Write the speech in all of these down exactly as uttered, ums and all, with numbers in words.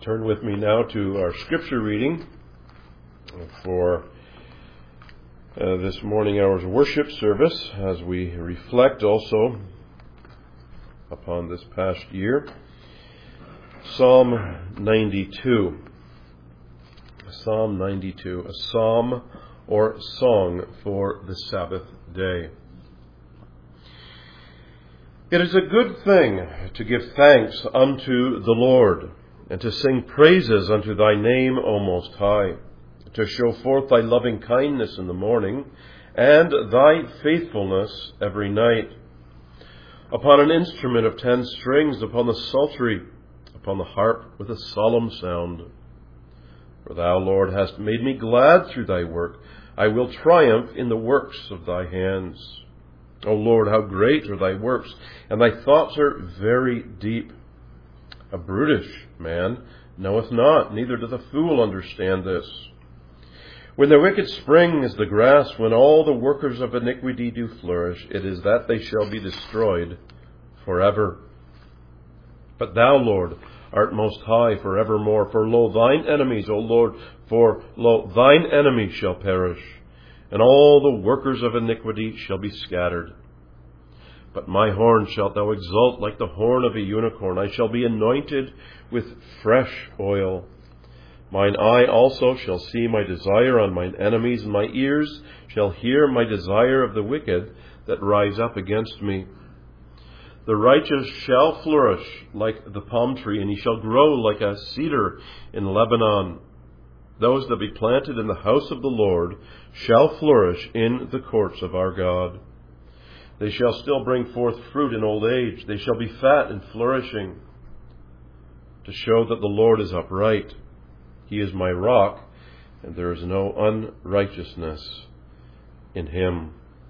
Turn with me now to our scripture reading for uh, this morning hour's worship service as we reflect also upon this past year. Psalm ninety-two. Psalm ninety-two, a psalm or song for the Sabbath day. It is a good thing to give thanks unto the Lord, and to sing praises unto thy name, O Most High, to show forth thy loving kindness in the morning, and thy faithfulness every night. Upon an instrument of ten strings, upon the psaltery, upon the harp with a solemn sound. For thou, Lord, hast made me glad through thy work. I will triumph in the works of thy hands. O Lord, how great are thy works, and thy thoughts are very deep. A brutish man knoweth not, neither doth a fool understand this. When the wicked spring as the grass, when all the workers of iniquity do flourish, it is that they shall be destroyed forever. But thou, Lord, art most high forevermore. For lo, thine enemies, O Lord, for lo, thine enemies shall perish, and all the workers of iniquity shall be scattered. But my horn shalt thou exalt like the horn of a unicorn. I shall be anointed with fresh oil. Mine eye also shall see my desire on mine enemies, and my ears shall hear my desire of the wicked that rise up against me. The righteous shall flourish like the palm tree, and he shall grow like a cedar in Lebanon. Those that be planted in the house of the Lord shall flourish in the courts of our God. They shall still bring forth fruit in old age. They shall be fat and flourishing, to show that the Lord is upright. He is my rock, and there is no unrighteousness in him.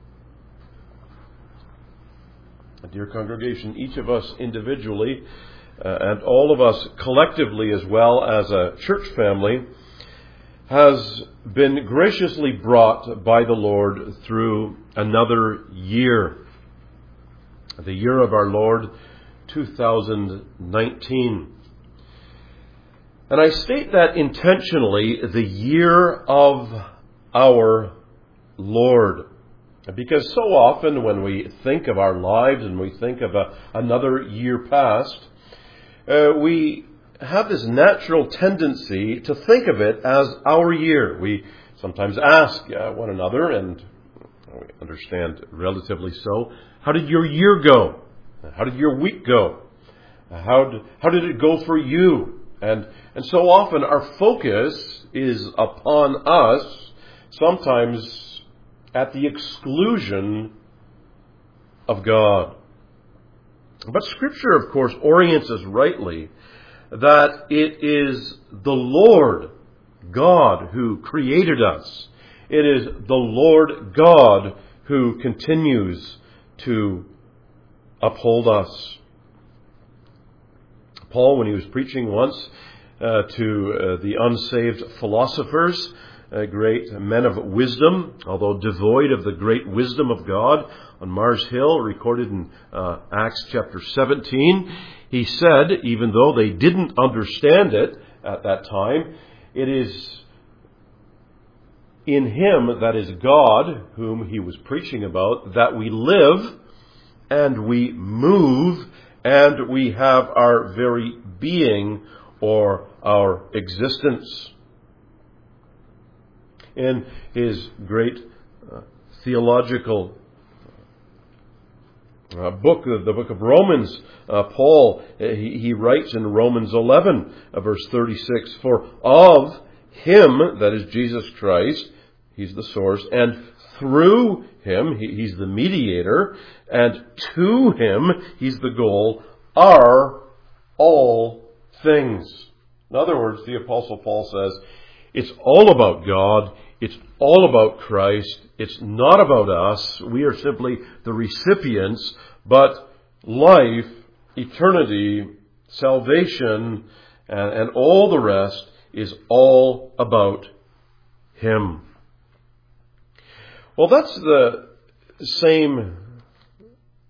Dear congregation, each of us individually, uh, and all of us collectively as well as a church family, has been graciously brought by the Lord through another year. The year of our Lord, two thousand nineteen. And I state that intentionally, the year of our Lord. Because so often when we think of our lives and we think of a, another year past, uh, we have this natural tendency to think of it as our year. We sometimes ask uh, one another, and we understand relatively so, how did your year go? How did your week go? How did, how did it go for you? And, and so often our focus is upon us, sometimes at the exclusion of God. But Scripture, of course, orients us rightly that it is the Lord God who created us. It is the Lord God who continues to uphold us. Paul, when he was preaching once uh, to uh, the unsaved philosophers, uh, great men of wisdom, although devoid of the great wisdom of God, on Mars Hill, recorded in uh, Acts chapter seventeen, he said, even though they didn't understand it at that time, it is in him, that is God, whom he was preaching about, that we live and we move and we have our very being or our existence. In his great uh, theological uh, book, the book of Romans, uh, Paul, he, he writes in Romans eleven, uh, verse thirty-six, for of him, that is Jesus Christ, he's the source, and through him, he, he's the mediator, and to him, he's the goal, are all things. In other words, the Apostle Paul says, it's all about God, it's all about Christ, it's not about us, we are simply the recipients, but life, eternity, salvation, and, and all the rest is all about him. Well, that's the same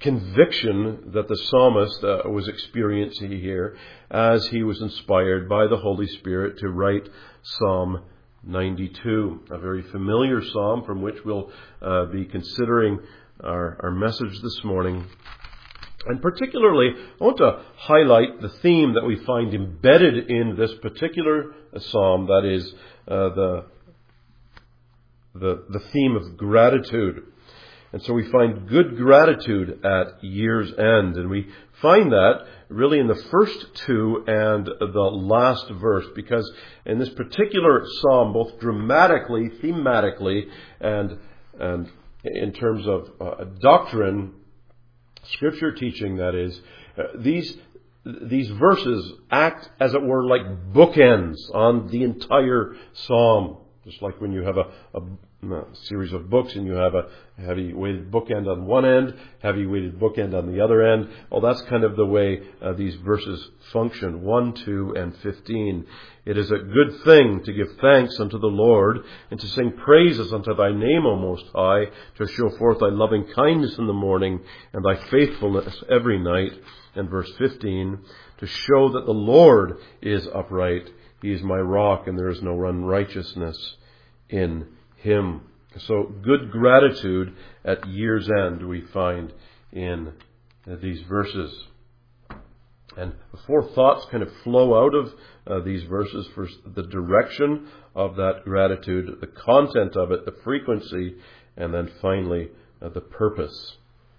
conviction that the psalmist uh, was experiencing here as he was inspired by the Holy Spirit to write Psalm ninety-two, a very familiar psalm from which we'll uh, be considering our, our message this morning. And particularly, I want to highlight the theme that we find embedded in this particular psalm, that is uh, the, the the theme of gratitude. And so we find good gratitude at year's end. And we find that really in the first two and the last verse, because in this particular psalm, both dramatically, thematically, and and in terms of uh, doctrine, Scripture teaching, that is, uh, these these verses act, as it were, like bookends on the entire psalm. Just like when you have a, a, a series of books and you have a heavy weighted bookend on one end, heavy weighted bookend on the other end. Well, that's kind of the way uh, these verses function, one, two, and fifteen. It is a good thing to give thanks unto the Lord, and to sing praises unto thy name, O Most High, to show forth thy loving kindness in the morning, and thy faithfulness every night. And verse fifteen, to show that the Lord is upright. He is my rock, and there is no unrighteousness in him. So good gratitude at year's end we find in these verses. And four thoughts kind of flow out of uh, these verses. First, the direction of that gratitude, the content of it, the frequency, and then finally uh, the purpose.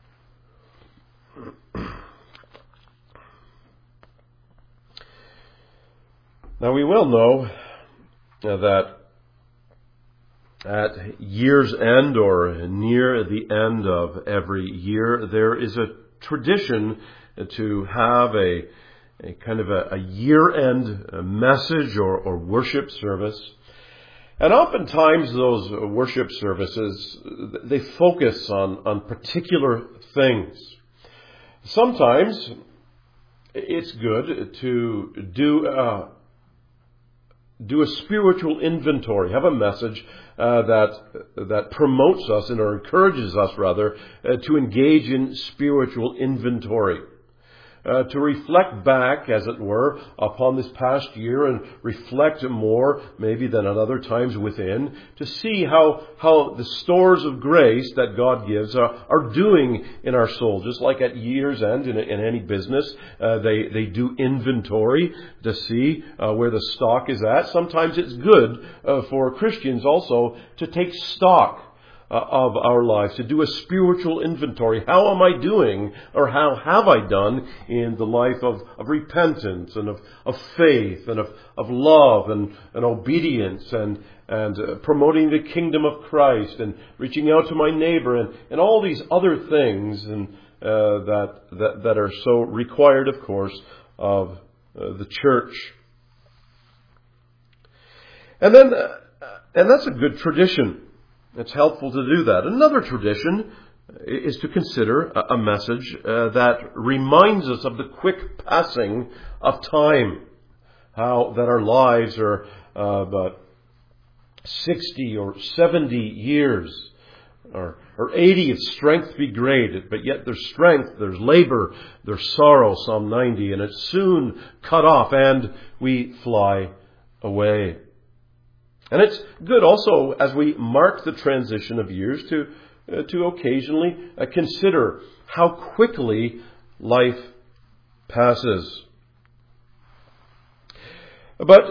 Now, we well know uh, that at year's end, or near the end of every year, there is a tradition to have a, a kind of a, a year-end message or, or worship service. And oftentimes those worship services, they focus on, on particular things. Sometimes it's good to do a Do a spiritual inventory, have a message uh, that that promotes us and or encourages us, rather, uh, to engage in spiritual inventory. Uh, to reflect back, as it were, upon this past year and reflect more, maybe than at other times within, to see how how the stores of grace that God gives are, are doing in our soul. Just like at year's end in, in any business, uh, they, they do inventory to see uh, where the stock is at. Sometimes it's good uh, for Christians also to take stock Uh, of our lives, to do a spiritual inventory. How am I doing, or how have I done in the life of, of repentance and of, of faith and of, of love and, and obedience and, and uh, promoting the kingdom of Christ and reaching out to my neighbor and, and all these other things and uh, that, that that are so required, of course, of uh, the church. And then, uh, and that's a good tradition. It's helpful to do that. Another tradition is to consider a message uh, that reminds us of the quick passing of time. How that our lives are uh, about sixty or seventy years, or, or eighty if strength be great. But yet there's strength, there's labor, there's sorrow, Psalm ninety, and it's soon cut off and we fly away. And it's good also, as we mark the transition of years, to uh, to occasionally uh, consider how quickly life passes. But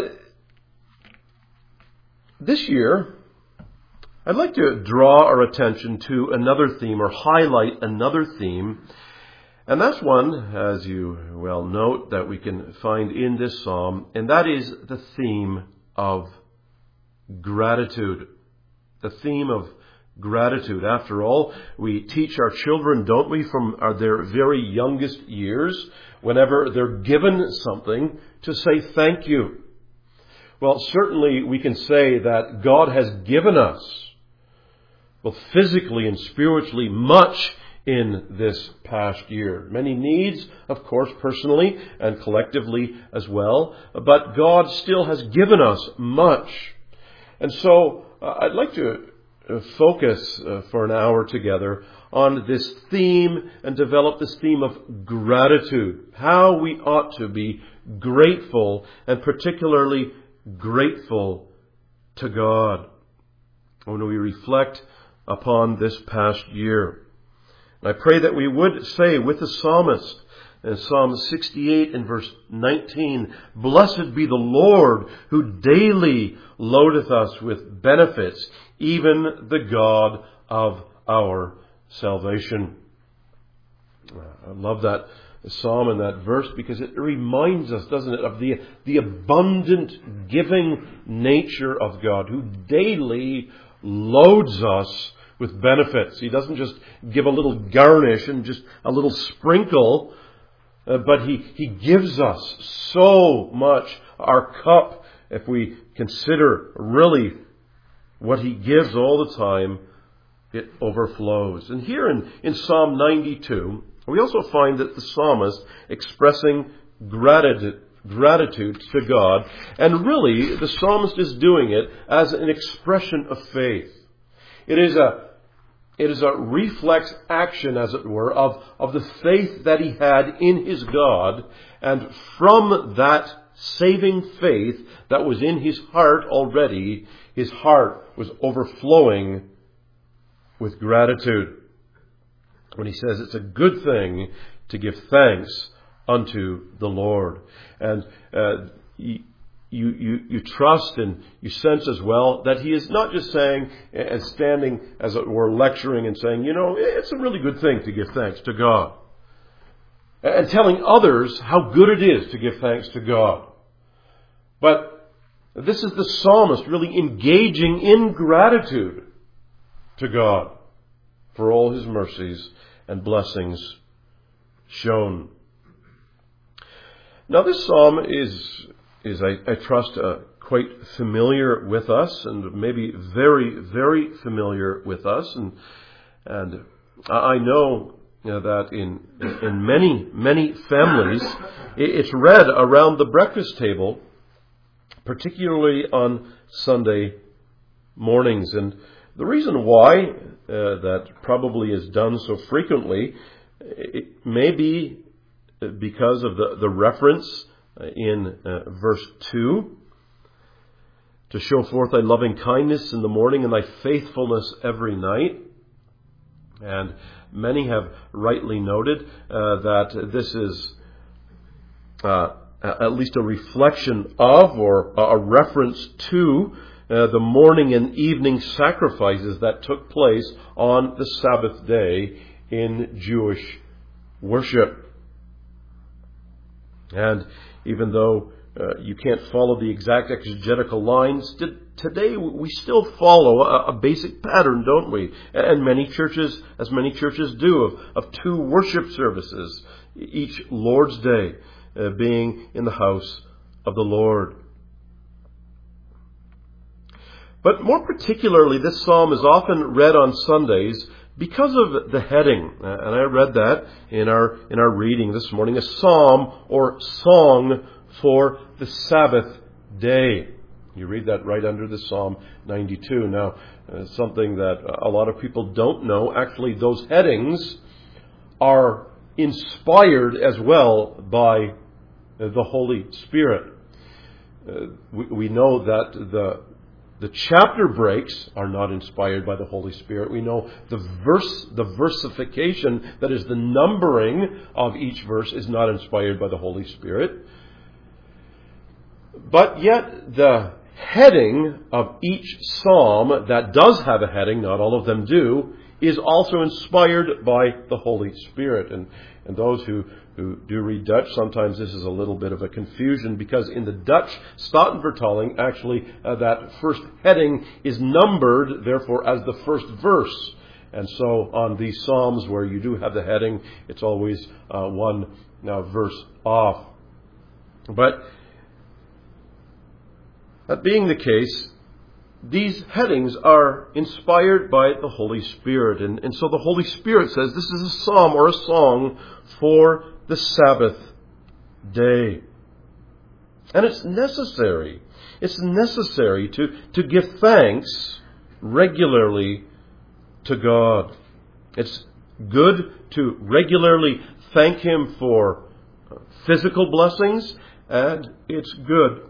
this year, I'd like to draw our attention to another theme, or highlight another theme. And that's one, as you well note, that we can find in this psalm, and that is the theme of gratitude. The theme of gratitude. After all, we teach our children, don't we, from their very youngest years, whenever they're given something, to say thank you. Well, certainly we can say that God has given us, both physically and spiritually, much in this past year. Many needs, of course, personally and collectively as well, but God still has given us much. And so uh, I'd like to uh, focus uh, for an hour together on this theme and develop this theme of gratitude. How we ought to be grateful, and particularly grateful to God when we reflect upon this past year. And I pray that we would say with the psalmist in Psalm sixty-eight and verse nineteen, "Blessed be the Lord who daily loadeth us with benefits, even the God of our salvation." I love that psalm and that verse because it reminds us, doesn't it, of the, the abundant giving nature of God, who daily loads us with benefits. He doesn't just give a little garnish and just a little sprinkle, uh, but he, he gives us so much. Our cup, if we consider really what He gives all the time, it overflows. And here in, in Psalm ninety-two, we also find that the psalmist expressing gratitude, gratitude to God. And really, the psalmist is doing it as an expression of faith. It is a, it is a reflex action, as it were, of, of the faith that he had in his God. And from that saving faith that was in his heart already, his heart was overflowing with gratitude. When he says it's a good thing to give thanks unto the Lord. And uh, you, you, you trust and you sense as well that he is not just saying and standing, as it were, lecturing and saying, you know, it's a really good thing to give thanks to God. And telling others how good it is to give thanks to God. But this is the psalmist really engaging in gratitude to God for all His mercies and blessings shown. Now this psalm is, is I, I trust, uh, quite familiar with us, and maybe very, very familiar with us. And and I know, you know, that in in many, many families, it's read around the breakfast table, particularly on Sunday mornings. And the reason why uh, that probably is done so frequently, it may be because of the, the reference in uh, verse two, to show forth thy loving kindness in the morning and thy faithfulness every night. And many have rightly noted uh, that this is uh, at least a reflection of, or a reference to, Uh, the morning and evening sacrifices that took place on the Sabbath day in Jewish worship. And even though uh, you can't follow the exact exegetical lines, t- today we still follow a, a basic pattern, don't we? And many churches, as many churches do, of, of two worship services, each Lord's Day uh, being in the house of the Lord. But more particularly, this psalm is often read on Sundays because of the heading. And I read that in our in our reading this morning, a psalm or song for the Sabbath day. You read that right under the Psalm ninety-two. Now, uh, something that a lot of people don't know, actually those headings are inspired as well by the Holy Spirit. Uh, we, we know that the The chapter breaks are not inspired by the Holy Spirit. We know the verse, the versification, that is the numbering of each verse, is not inspired by the Holy Spirit. But yet the heading of each psalm that does have a heading, not all of them do, is also inspired by the Holy Spirit. And, and those who who do read Dutch, sometimes this is a little bit of a confusion, because in the Dutch Statenvertaling, actually uh, that first heading is numbered, therefore, as the first verse. And so on these Psalms where you do have the heading, it's always uh, one uh, verse off. But that being the case, these headings are inspired by the Holy Spirit. And, and so the Holy Spirit says this is a psalm or a song for the Sabbath day. And it's necessary. It's necessary to, to give thanks regularly to God. It's good to regularly thank Him for physical blessings, and it's good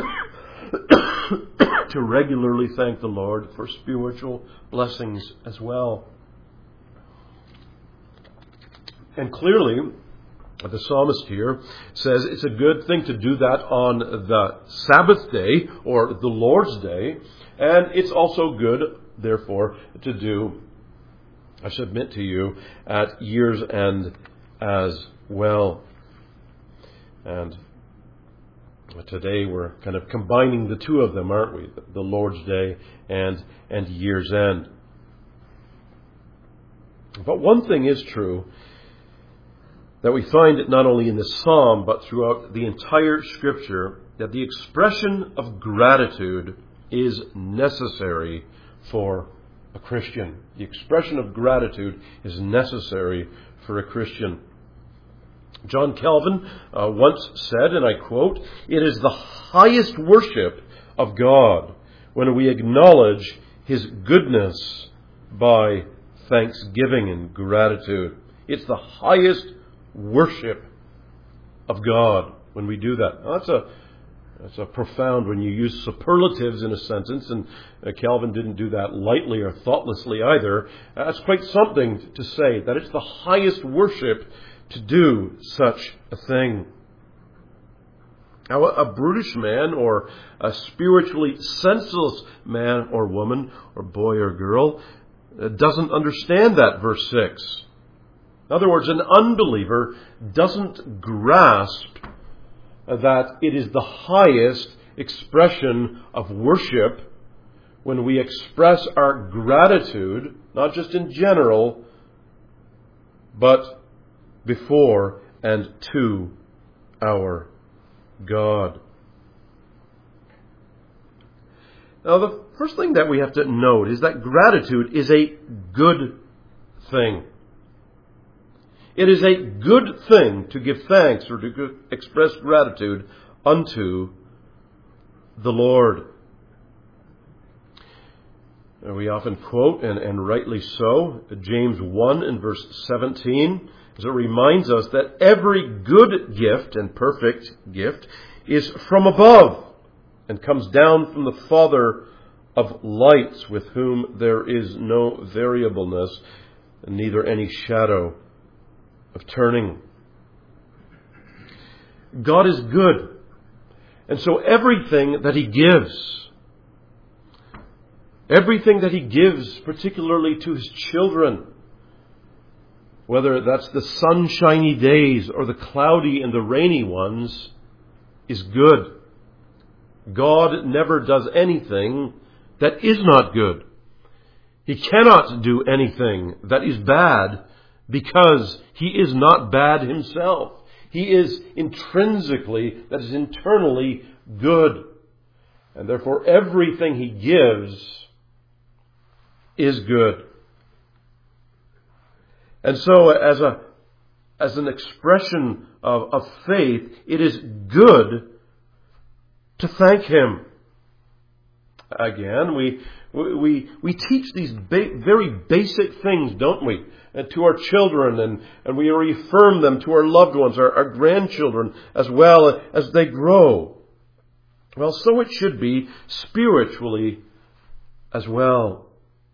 to regularly thank the Lord for spiritual blessings as well. And clearly, the psalmist here says it's a good thing to do that on the Sabbath day or the Lord's day, and it's also good, therefore, to do, I submit to you, at year's end as well. And today we're kind of combining the two of them, aren't we? The Lord's Day and, and year's end. But one thing is true, that we find it not only in the psalm, but throughout the entire Scripture, that the expression of gratitude is necessary for a Christian. The expression of gratitude is necessary for a Christian. John Calvin uh, once said, and I quote, "It is the highest worship of God when we acknowledge His goodness by thanksgiving and gratitude." It's the highest worship of God when we do that. Now, that's a that's a profound when you use superlatives in a sentence, and uh, Calvin didn't do that lightly or thoughtlessly either. That's quite something to say, that it's the highest worship to do such a thing. Now, a brutish man or a spiritually senseless man or woman or boy or girl doesn't understand that verse six. In other words, an unbeliever doesn't grasp that it is the highest expression of worship when we express our gratitude, not just in general, but before and to our God. Now, the first thing that we have to note is that gratitude is a good thing. It is a good thing to give thanks or to express gratitude unto the Lord. We often quote, and, and rightly so, James one and verse seventeen, as it reminds us that every good gift and perfect gift is from above and comes down from the Father of lights, with whom there is no variableness and neither any shadow of turning. God is good, and so everything that He gives, everything that He gives, particularly to His children, whether that's the sunshiny days or the cloudy and the rainy ones, is good. God never does anything that is not good. He cannot do anything that is bad, because He is not bad Himself. He is intrinsically, that is internally, good. And therefore everything He gives is good. And so as a as an expression of, of faith, it is good to thank Him. Again, we we we teach these ba- very basic things, don't we? And to our children, and, and we reaffirm them to our loved ones, our, our grandchildren, as well as they grow. Well, so it should be spiritually as well.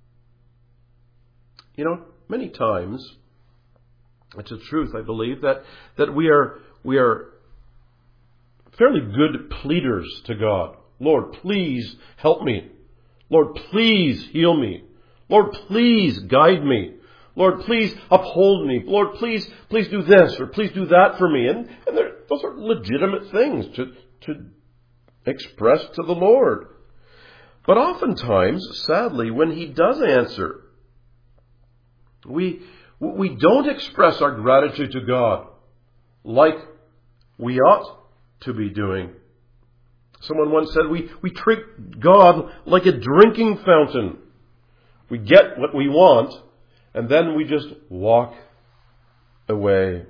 You know, many times, it's a truth, I believe, that, that we are we are fairly good pleaders to God. Lord, please help me. Lord, please heal me. Lord, please guide me. Lord, please uphold me. Lord, please, please do this or please do that for me. And, and those are legitimate things to, to express to the Lord. But oftentimes, sadly, when He does answer, we, we don't express our gratitude to God like we ought to be doing. Someone once said, we, we treat God like a drinking fountain. We get what we want, and then we just walk away.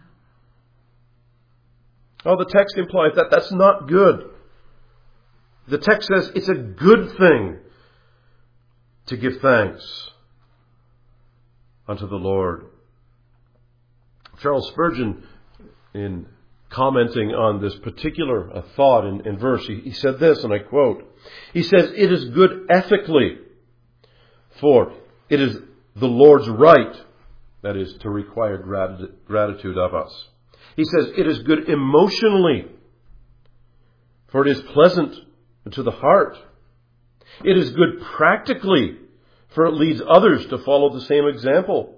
Oh, the text implies that that's not good. The text says it's a good thing to give thanks unto the Lord. Charles Spurgeon, in commenting on this particular uh, thought in, in verse, he, he said this, and I quote, he says, "It is good ethically, for it is the Lord's right, that is, to require grat- gratitude of us." He says, "It is good emotionally, for it is pleasant to the heart. It is good practically, for it leads others to follow the same example.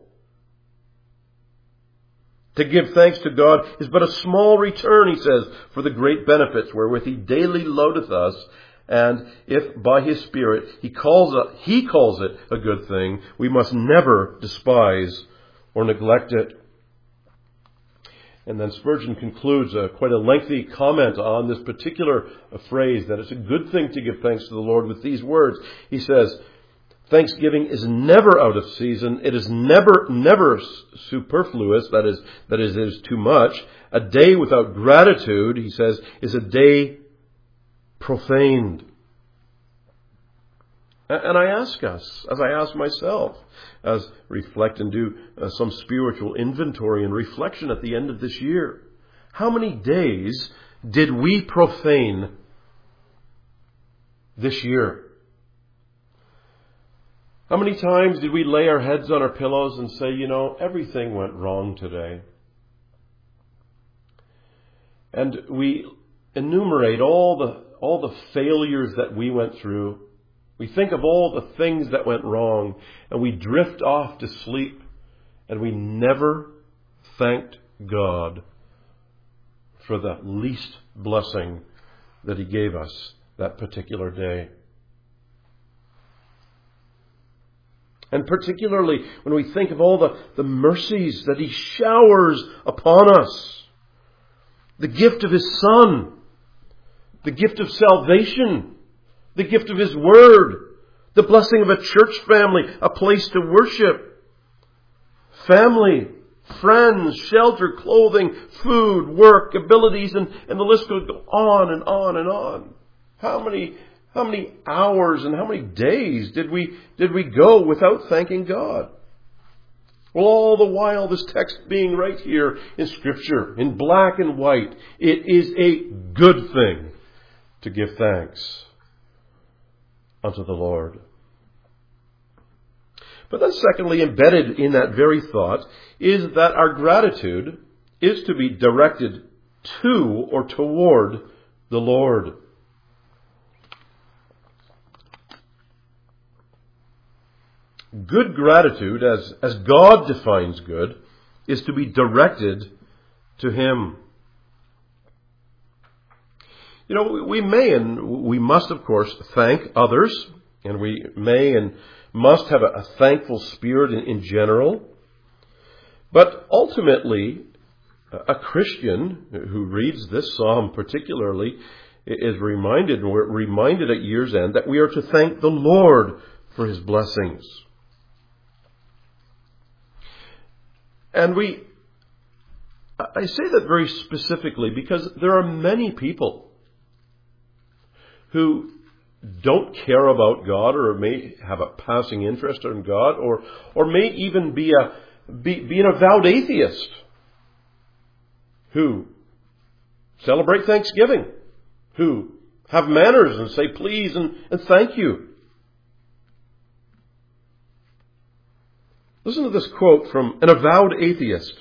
To give thanks to God is but a small return," he says, "for the great benefits wherewith He daily loadeth us. And if by His Spirit He calls it, He calls it a good thing, we must never despise or neglect it." And then Spurgeon concludes uh, quite a lengthy comment on this particular uh, phrase, that it's a good thing to give thanks to the Lord, with these words. He says, "Thanksgiving is never out of season. It is never, never superfluous. That is, that is, it is too much. A day without gratitude," he says, "is a day profaned." And I ask us, as I ask myself, as reflect and do uh, some spiritual inventory and reflection at the end of this year, how many days did we profane this year? How many times did we lay our heads on our pillows and say, you know, everything went wrong today? And we enumerate all the all the failures that we went through. We think of all the things that went wrong, and we drift off to sleep, and we never thanked God for the least blessing that He gave us that particular day. And particularly when we think of all the, the mercies that He showers upon us, the gift of His Son, the gift of salvation, the gift of His Word, the blessing of a church family, a place to worship, family, friends, shelter, clothing, food, work, abilities, and, and the list could go on and on and on. How many how many hours and how many days did we did we go without thanking God? Well, all the while, this text being right here in Scripture, in black and white, it is a good thing to give thanks unto the Lord. But then secondly, embedded in that very thought, is that our gratitude is to be directed to or toward the Lord. Good gratitude, as, as God defines good, is to be directed to Him. You know, we may and we must, of course, thank others, and we may and must have a, a thankful spirit in, in general. But ultimately, a Christian who reads this psalm particularly is reminded, and we're reminded at year's end, that we are to thank the Lord for His blessings. And we, I say that very specifically because there are many people who don't care about God, or may have a passing interest in God, or or may even be a be, be an avowed atheist who celebrate Thanksgiving, who have manners and say please and, and thank you. Listen to this quote from an avowed atheist.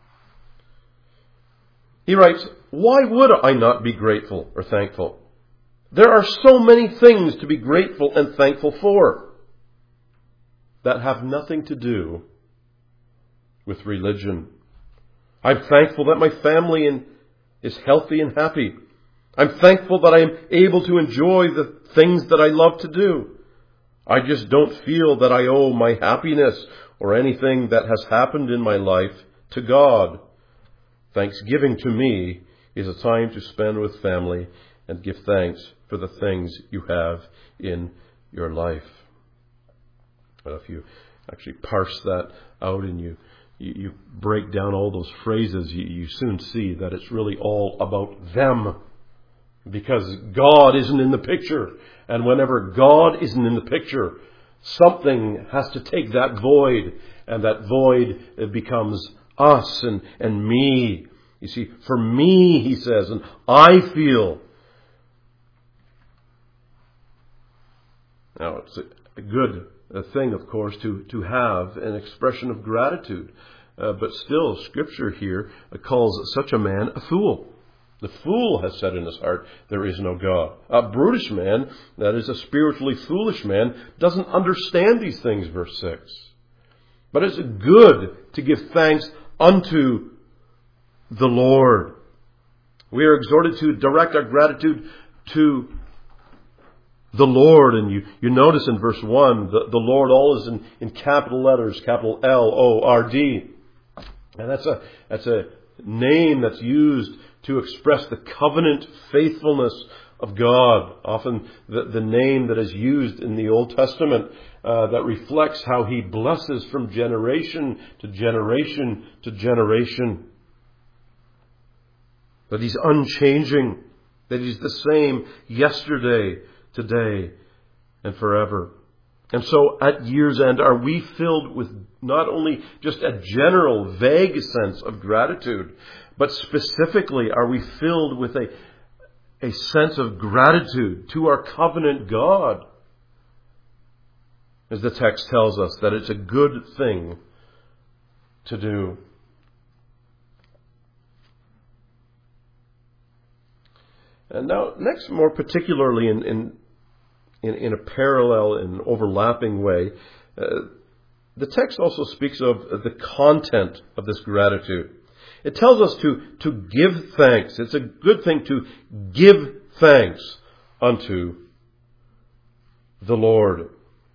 He writes, "Why would I not be grateful or thankful? There are so many things to be grateful and thankful for that have nothing to do with religion. I'm thankful that my family is healthy and happy. I'm thankful that I'm able to enjoy the things that I love to do. I just don't feel that I owe my happiness or anything that has happened in my life to God. Thanksgiving to me is a time to spend with family and give thanks for the things you have in your life." Well, if you actually parse that out and you, you, you break down all those phrases, you, you soon see that it's really all about them. Because God isn't in the picture. And whenever God isn't in the picture, something has to take that void, and that void becomes us and, and me. You see, for me, he says, and I feel. Now, it's a, a good a thing, of course, to, to have an expression of gratitude. Uh, but still, Scripture here calls such a man a fool. The fool has said in his heart, there is no God. A brutish man, that is a spiritually foolish man, doesn't understand these things, verse six. But it's good to give thanks unto the Lord. We are exhorted to direct our gratitude to the Lord. And you, you notice in verse one, the, the Lord all is in, in capital letters, capital L O R D. And that's a, that's a name that's used to express the covenant faithfulness of God. Often the, the name that is used in the Old Testament uh, that reflects how He blesses from generation to generation to generation. That He's unchanging. That He's the same yesterday, today, and forever. And so at year's end, are we filled with not only just a general, vague sense of gratitude, but specifically, are we filled with a, a sense of gratitude to our covenant God? As the text tells us, that it's a good thing to do. And now, next, more particularly in, in, in, in a parallel and overlapping way, uh, the text also speaks of the content of this gratitude. It tells us to, to give thanks. It's a good thing to give thanks unto the Lord.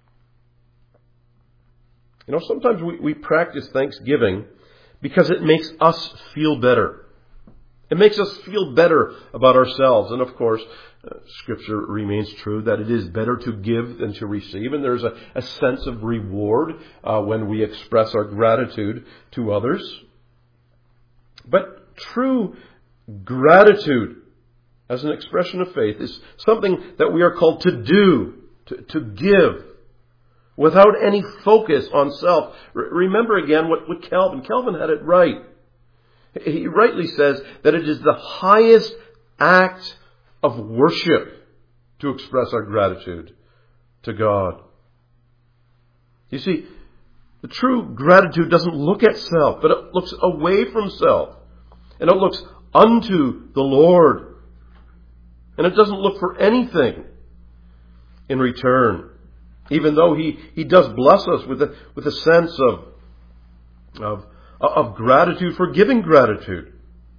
You know, sometimes we, we practice thanksgiving because it makes us feel better. It makes us feel better about ourselves. And of course, uh, Scripture remains true that it is better to give than to receive. And there's a, a sense of reward uh, when we express our gratitude to others. But true gratitude as an expression of faith is something that we are called to do, to, to give, without any focus on self. R- remember again what, what Calvin, Calvin had it right. He rightly says that it is the highest act of worship to express our gratitude to God. You see, the true gratitude doesn't look at self, but it looks away from self. And it looks unto the Lord. And it doesn't look for anything in return. Even though He, he does bless us with a, with a sense of, of, of gratitude for giving gratitude.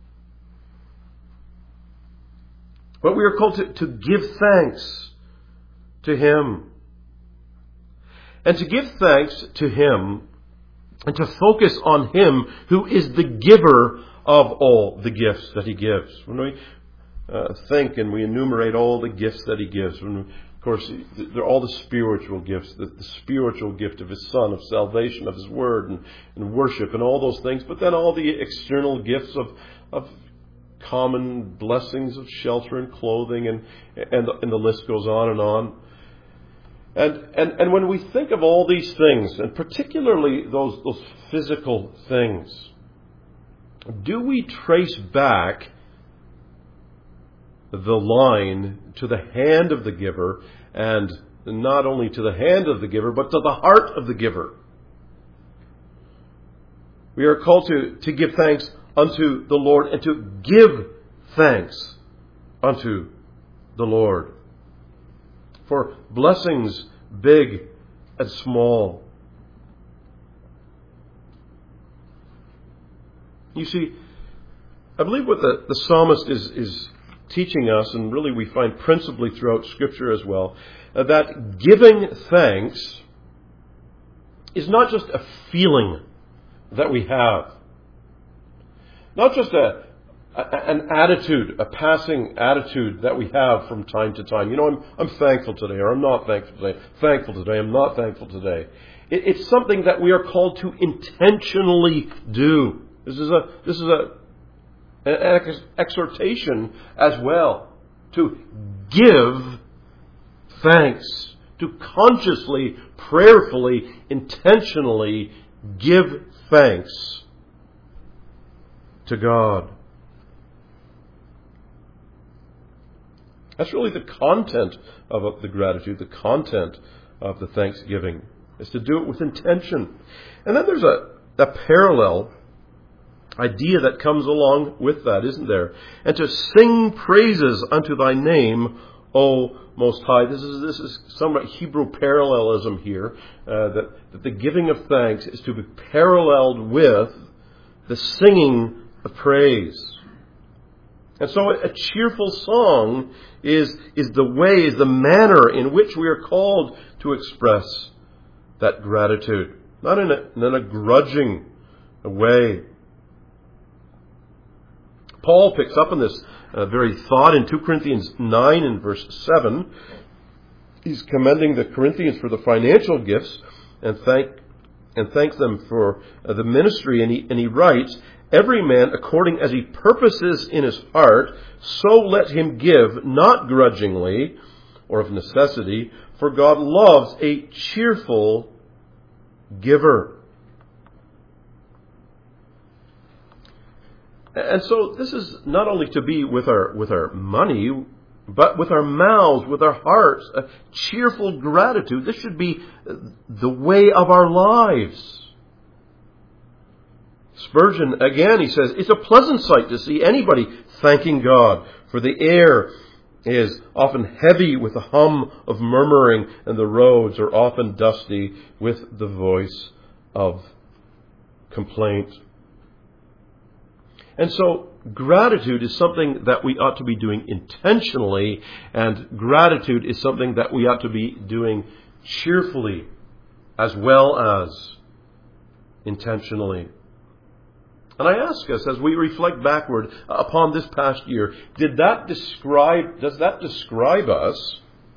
But we are called to, to give thanks to Him. And to give thanks to Him and to focus on Him who is the giver of all the gifts that He gives. When we uh, think and we enumerate all the gifts that He gives, when we, of course, they're all the spiritual gifts, the, the spiritual gift of His Son, of salvation, of His Word, and, and worship, and all those things, but then all the external gifts of, of common blessings of shelter and clothing, and, and, and the list goes on and on. And, and, and when we think of all these things, and particularly those, those physical things, do we trace back the line to the hand of the giver, and not only to the hand of the giver, but to the heart of the giver? We are called to, to give thanks unto the Lord and to give thanks unto the Lord for blessings big and small. You see, I believe what the, the psalmist is, is teaching us, and really we find principally throughout Scripture as well, uh, that giving thanks is not just a feeling that we have. Not just a, a an attitude, a passing attitude that we have from time to time. You know, I'm I'm thankful today, or I'm not thankful today. Thankful today, I'm not thankful today. It, it's something that we are called to intentionally do. This is a this is a an ex- exhortation as well to give thanks to consciously, prayerfully, intentionally give thanks to God. That's really the content of the gratitude, the content of the thanksgiving, is to do it with intention. And then there's a, a parallel idea that comes along with that, isn't there? And to sing praises unto thy name, O Most High. This is this is somewhat Hebrew parallelism here, uh, that, that the giving of thanks is to be paralleled with the singing of praise. And so a cheerful song is, is the way, is the manner in which we are called to express that gratitude. Not in a, in a grudging way. Paul picks up on this uh, very thought in two Corinthians nine and verse seven. He's commending the Corinthians for the financial gifts and thank and thanks them for uh, the ministry. And he, and he writes, every man according as he purposes in his heart, so let him give, not grudgingly or of necessity, for God loves a cheerful giver. And so this is not only to be with our with our money, but with our mouths, with our hearts, a cheerful gratitude. This should be the way of our lives. Spurgeon, again, he says, it's a pleasant sight to see anybody thanking God, for the air is often heavy with the hum of murmuring, and the roads are often dusty with the voice of complaint. And so gratitude is something that we ought to be doing intentionally, and gratitude is something that we ought to be doing cheerfully as well as intentionally. And I ask us, as we reflect backward upon this past year, did that describe, does that describe us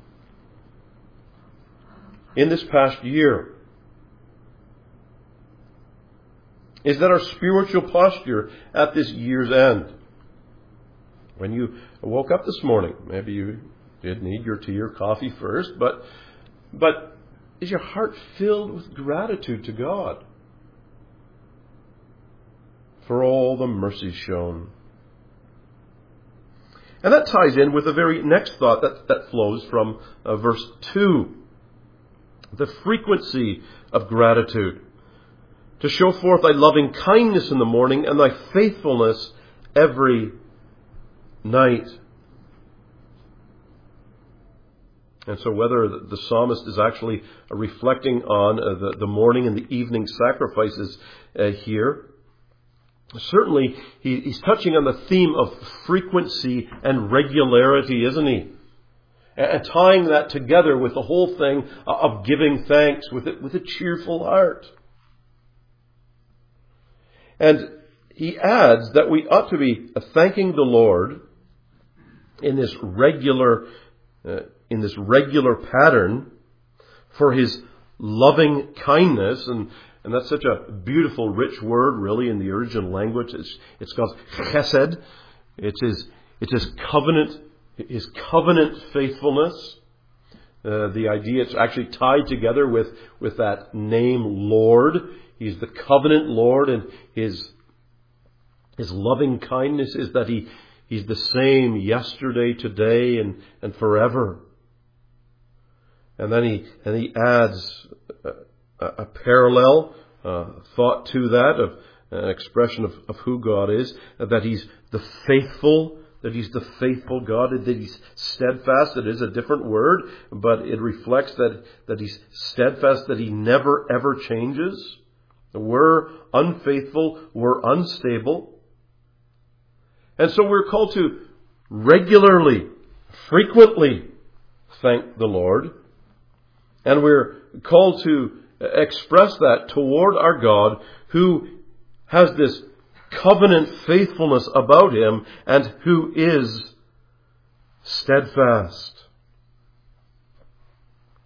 in this past year? Is that our spiritual posture at this year's end? When you woke up this morning, maybe you did need your tea or coffee first, but, but is your heart filled with gratitude to God for all the mercy shown? And that ties in with the very next thought that, that flows from uh, verse two. The frequency of gratitude. To show forth thy loving kindness in the morning and thy faithfulness every night. And so whether the psalmist is actually reflecting on uh, the, the morning and the evening sacrifices uh, here, certainly he, he's touching on the theme of frequency and regularity, isn't he? And, and tying that together with the whole thing of giving thanks with it, with a cheerful heart. And he adds that we ought to be thanking the Lord in this regular, uh, in this regular pattern for His loving kindness, and and that's such a beautiful, rich word, really, in the original language. It's it's called chesed. It's His it's His covenant, His covenant faithfulness. Uh, the idea, it's actually tied together with with that name Lord. He's the covenant Lord, and His His loving kindness is that He He's the same yesterday, today, and, and forever. And then He and He adds a, a parallel uh, thought to that, of an expression of, of who God is, that He's the faithful, that He's the faithful God, that He's steadfast. It is a different word, but it reflects that, that He's steadfast, that He never ever changes. We're unfaithful, we're unstable. And so we're called to regularly, frequently thank the Lord. And we're called to express that toward our God, who has this covenant faithfulness about Him and who is steadfast.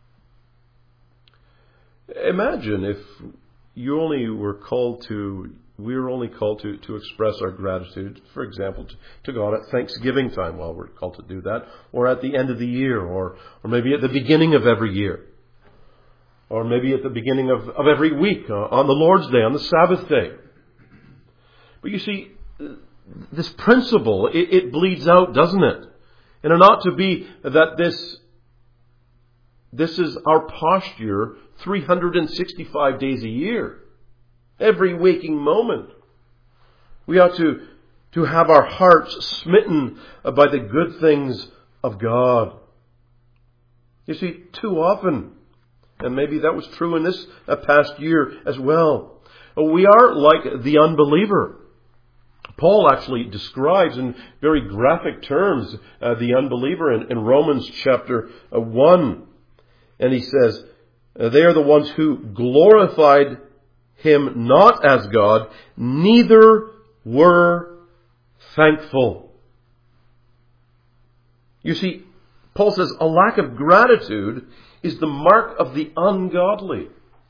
Imagine if you only were called to we are only called to, to express our gratitude, for example, to, to God at Thanksgiving time. Well, we're called to do that. Or at the end of the year. Or, or maybe at the beginning of every year. Or maybe at the beginning of, of every week. Uh, on the Lord's Day, on the Sabbath day. But you see, this principle, it, it bleeds out, doesn't it? And it ought to be that this, this is our posture three hundred sixty-five days a year. Every waking moment. We ought to, to have our hearts smitten by the good things of God. You see, too often, and maybe that was true in this past year as well, we are like the unbeliever. Paul actually describes in very graphic terms uh, the unbeliever in, in Romans chapter uh, one. And he says, uh, they are the ones who glorified Him not as God, neither were thankful. You see, Paul says a lack of gratitude is the mark of the ungodly.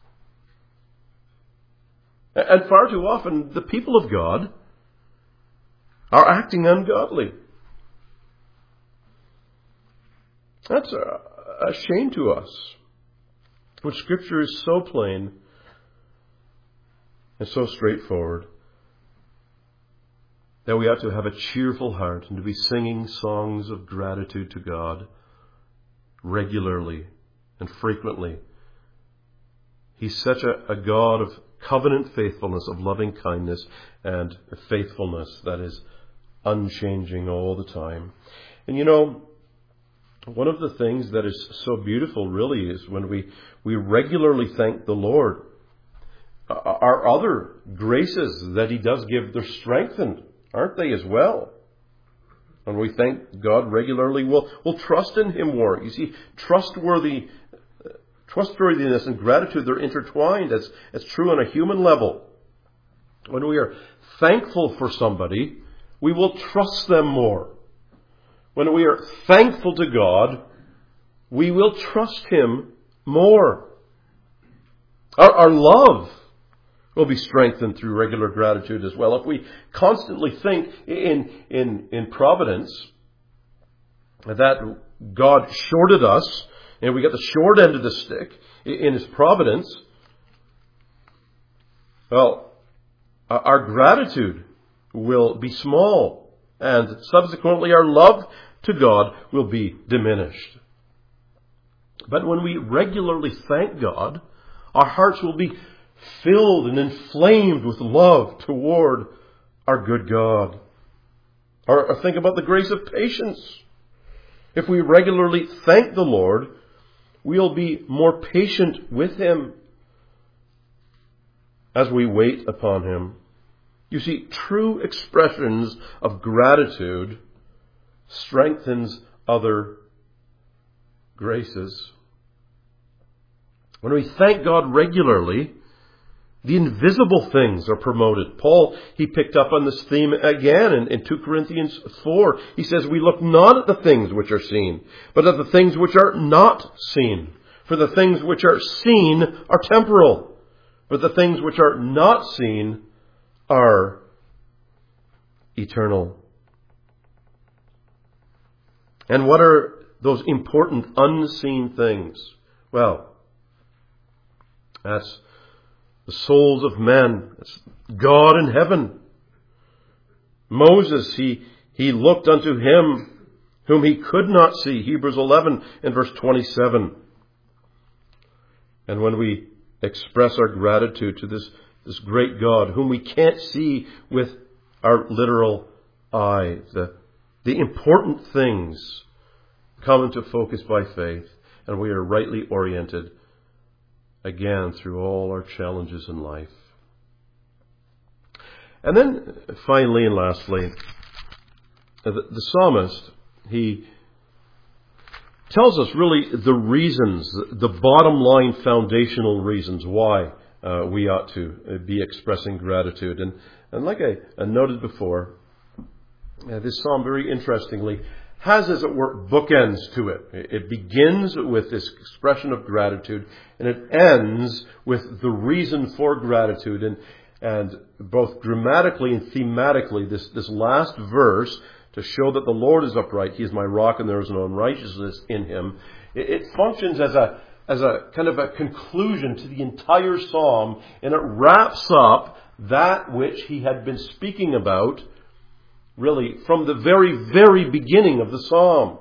And far too often, the people of God are acting ungodly. That's a, a shame to us. When Scripture is so plain and so straightforward that we ought to have a cheerful heart and to be singing songs of gratitude to God regularly and frequently. He's such a, a God of covenant faithfulness, of loving kindness and faithfulness that is unchanging all the time. And you know, one of the things that is so beautiful really is when we, we regularly thank the Lord. Our other graces that He does give, they're strengthened, aren't they, as well? When we thank God regularly, we'll, we'll trust in Him more. You see, trustworthy, trustworthiness and gratitude, they're intertwined. It's, it's true on a human level. When we are thankful for somebody, we will trust them more. When we are thankful to God, we will trust Him more. Our, our love will be strengthened through regular gratitude as well. If we constantly think in, in, in providence that God shorted us, and we got the short end of the stick in His providence, well, our gratitude will be small, and subsequently our love to God will be diminished. But when we regularly thank God, our hearts will be filled and inflamed with love toward our good God. Or, or think about the grace of patience. If we regularly thank the Lord, we'll be more patient with Him as we wait upon Him. You see, true expressions of gratitude strengthens other graces. When we thank God regularly, the invisible things are promoted. Paul, he picked up on this theme again in, in Second Corinthians four. He says, we look not at the things which are seen, but at the things which are not seen. For the things which are seen are temporal, but the things which are not seen are eternal. And what are those important unseen things? Well, that's the souls of men. It's God in heaven. Moses, he, he looked unto Him whom he could not see. Hebrews eleven and verse twenty-seven. And when we express our gratitude to this, this great God whom we can't see with our literal eye, the, the important things come into focus by faith, and we are rightly oriented again through all our challenges in life. And then finally and lastly, the, the psalmist, he tells us really the reasons, the bottom line foundational reasons why uh, we ought to be expressing gratitude. And, and like I, I noted before, uh, this psalm very interestingly has, as it were, bookends to it. It begins with this expression of gratitude, and it ends with the reason for gratitude. And And both grammatically and thematically, this, this last verse, to show that the Lord is upright, He is my rock and there is no unrighteousness in Him, it, it functions as a, as a kind of a conclusion to the entire psalm, and it wraps up that which he had been speaking about, really, from the very, very beginning of the psalm.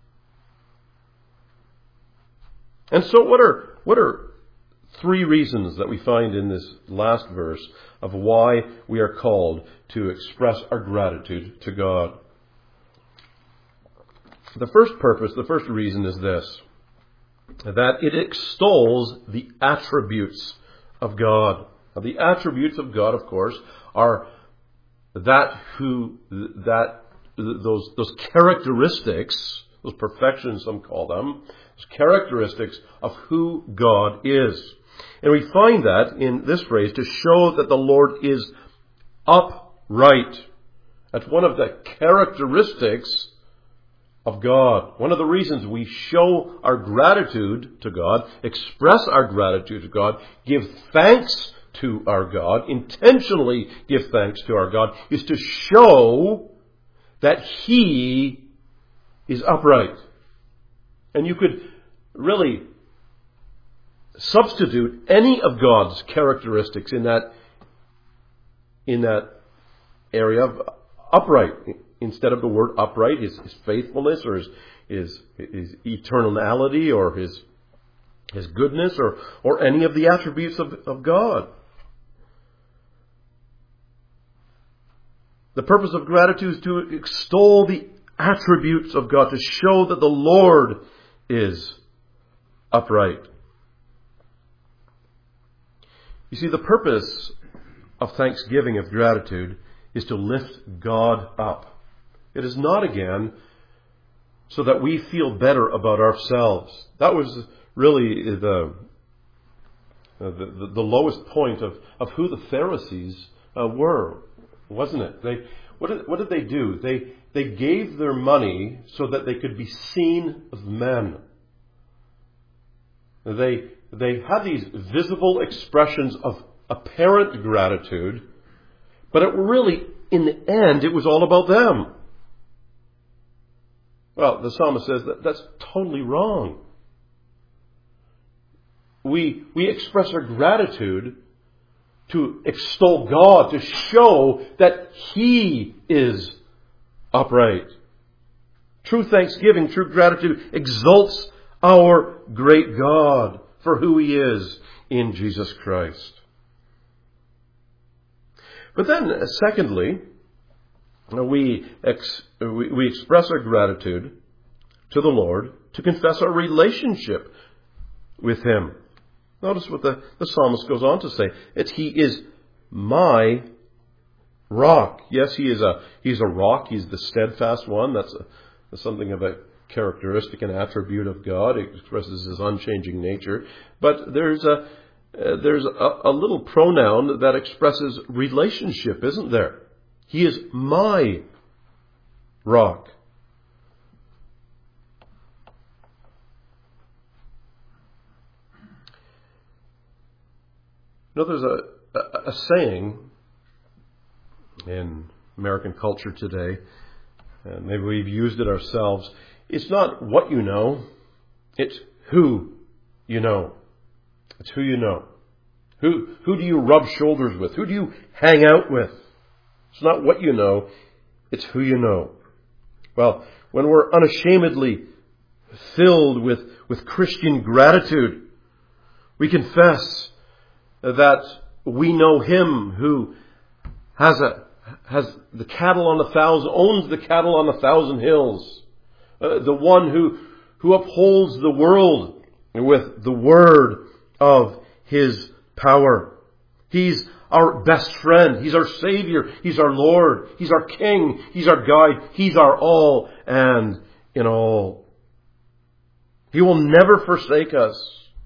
And so what are, what are three reasons that we find in this last verse of why we are called to express our gratitude to God? The first purpose, the first reason is this, that it extols the attributes of God. Now, the attributes of God, of course, are that who, that, those, those characteristics, those perfections some call them, those characteristics of who God is. And we find that in this phrase to show that the Lord is upright. That's one of the characteristics of God. One of the reasons we show our gratitude to God, express our gratitude to God, give thanks to our God, intentionally give thanks to our God, is to show that He is upright. And you could really substitute any of God's characteristics in that, in that area of upright. Instead of the word upright, his, his faithfulness or his, his, his eternality or his, his goodness or, or any of the attributes of, of God. The purpose of gratitude is to extol the attributes of God, to show that the Lord is upright. You see, the purpose of thanksgiving, of gratitude, is to lift God up. It is not, again, so that we feel better about ourselves. That was really the the, the, the lowest point of, of who the Pharisees uh, were, wasn't it? They what did, what did they do? They they gave their money so that they could be seen of men. They they had these visible expressions of apparent gratitude, but it really, in the end, it was all about them. Well, the psalmist says that that's totally wrong. We, we express our gratitude to extol God, to show that He is upright. True thanksgiving, true gratitude exalts our great God for who He is in Jesus Christ. But then, secondly, we, ex, we, we express our gratitude to the Lord to confess our relationship with Him. Notice what the, the psalmist goes on to say. It's He is my rock. Yes, He is a He's a rock. He's the steadfast one. That's, a, that's something of a characteristic and attribute of God. It expresses His unchanging nature. But there's a uh, there's a, a little pronoun that expresses relationship, isn't there? He is my rock. You know, there's a, a, a saying in American culture today, and maybe we've used it ourselves. It's not what you know, it's who you know. It's who you know. Who, who do you rub shoulders with? Who do you hang out with? It's not what you know, it's who you know. Well, when we're unashamedly filled with, with Christian gratitude, we confess that we know Him who has a has the cattle on a thousand, owns the cattle on a thousand hills, uh, the one who who upholds the world with the word of His power. He's our best friend. He's our Savior. He's our Lord. He's our King. He's our guide. He's our all and in all. He will never forsake us.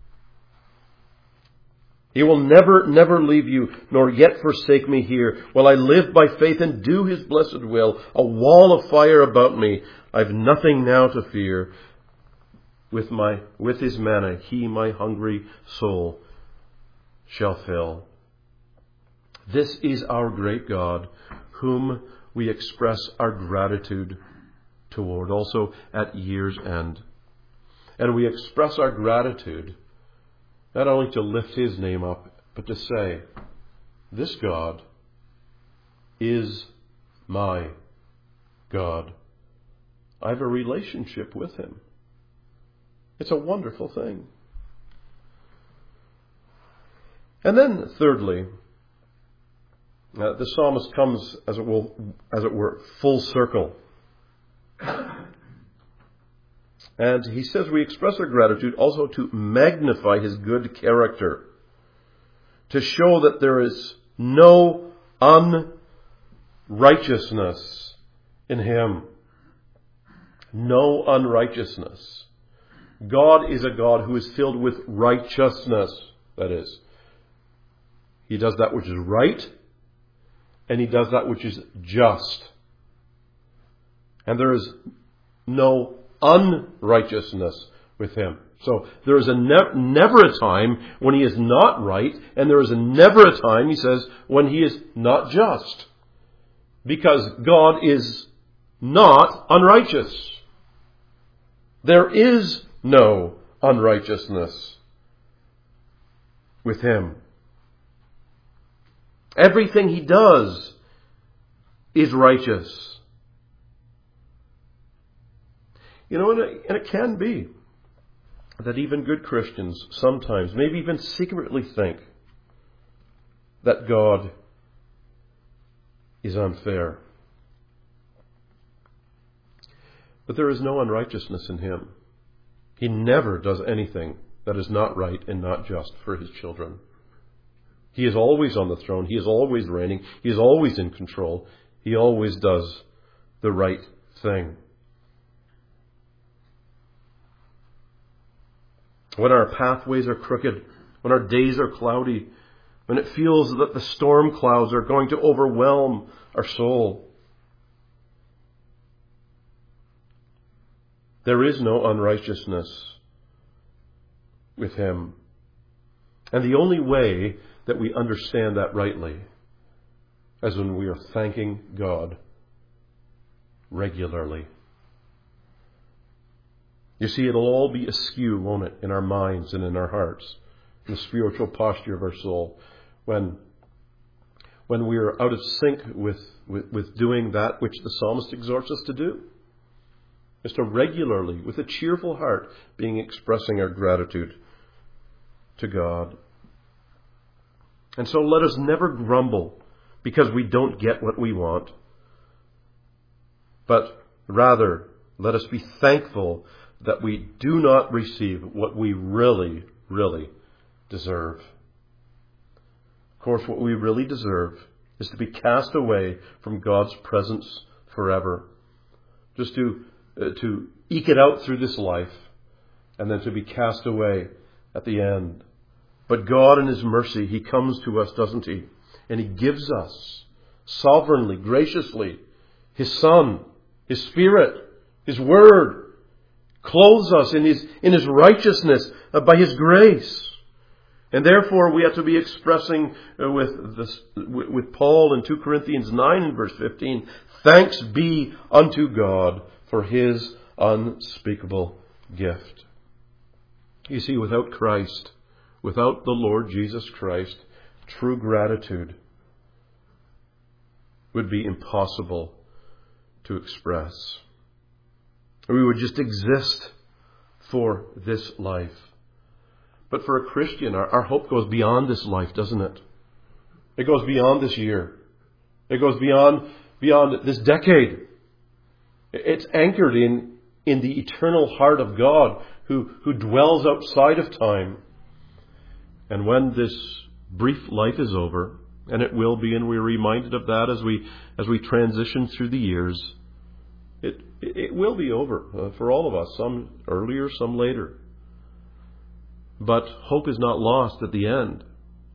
He will never, never leave you, nor yet forsake me here. While I live by faith and do His blessed will, a wall of fire about me, I've nothing now to fear. With my, with His manna, He, my hungry soul, shall fill. This is our great God, whom we express our gratitude toward, also at year's end. And we express our gratitude not only to lift his name up, but to say, this God is my God. I have a relationship with him. It's a wonderful thing. And then, thirdly, uh, the psalmist comes, as it will, as it were, full circle. And he says we express our gratitude also to magnify his good character, to show that there is no unrighteousness in him. No unrighteousness. God is a God who is filled with righteousness. That is, he does that which is right, and he does that which is just. And there is no unrighteousness with him. So there is a ne- never a time when he is not right, and there is a never a time, he says, when he is not just. Because God is not unrighteous. There is no unrighteousness with him. Everything he does is righteous. You know, and it, and it can be that even good Christians sometimes, maybe even secretly, think that God is unfair. But there is no unrighteousness in him. He never does anything that is not right and not just for his children. He is always on the throne. He is always reigning. He is always in control. He always does the right thing. When our pathways are crooked, when our days are cloudy, when it feels that the storm clouds are going to overwhelm our soul, there is no unrighteousness with him. And the only way that we understand that rightly is when we are thanking God regularly. You see, it'll all be askew, won't it, in our minds and in our hearts, in the spiritual posture of our soul, when when we are out of sync with, with, with doing that which the psalmist exhorts us to do. Is to regularly, with a cheerful heart, being expressing our gratitude to God. And so let us never grumble because we don't get what we want, but rather let us be thankful that we do not receive what we really, really deserve. Of course, what we really deserve is to be cast away from God's presence forever. Just to uh, to eke it out through this life, and then to be cast away at the end. But God in his mercy, he comes to us, doesn't he? And he gives us sovereignly, graciously, his Son, his Spirit, his Word, clothes us in his, in his righteousness uh, by his grace. And therefore we have to be expressing uh, with, this, with, with Paul in two Corinthians nine and verse fifteen, thanks be unto God for his unspeakable gift. You see, without Christ, without the Lord Jesus Christ, true gratitude would be impossible to express. We would just exist for this life. But for a Christian, our, our hope goes beyond this life, doesn't it? It goes beyond this year. It goes beyond beyond this decade. It's anchored in, in the eternal heart of God who, who dwells outside of time. And when this brief life is over, and it will be, and we're reminded of that as we as we transition through the years, it it will be over uh, for all of us, some earlier, some later. But hope is not lost at the end,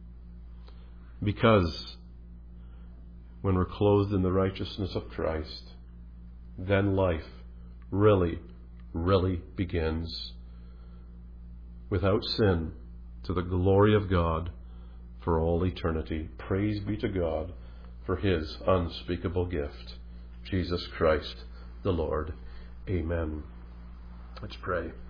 because when we're clothed in the righteousness of Christ, then life really, really begins without sin to the glory of God for all eternity. Praise be to God for his unspeakable gift, Jesus Christ the Lord. Amen. Let's pray.